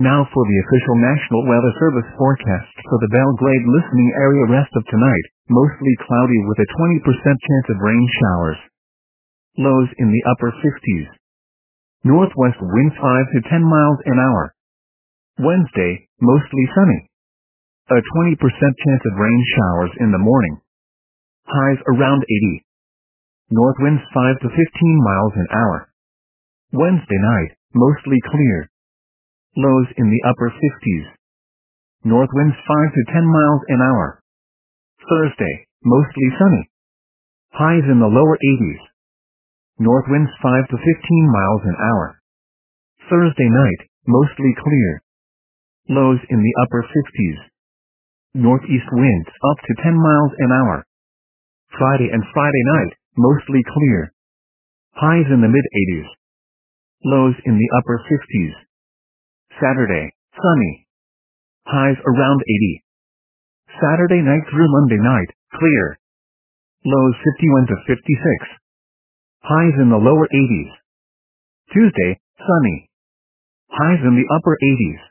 Now for the official National Weather Service forecast for the Belgrade listening area. Rest of tonight, mostly cloudy with a 20% chance of rain showers. Lows in the upper 50s. Northwest winds 5 to 10 miles an hour. Wednesday, mostly sunny. A 20% chance of rain showers in the morning. Highs around 80. North winds 5 to 15 miles an hour. Wednesday night, mostly clear. Lows in the upper 50s. North winds 5 to 10 miles an hour. Thursday, mostly sunny. Highs in the lower 80s. North winds 5 to 15 miles an hour. Thursday night, mostly clear. Lows in the upper 50s. Northeast winds up to 10 miles an hour. Friday and Friday night, mostly clear. Highs in the mid-80s. Lows in the upper 50s. Saturday, sunny. Highs around 80. Saturday night through Monday night, clear. Lows 51 to 56. Highs in the lower 80s. Tuesday, sunny. Highs in the upper 80s.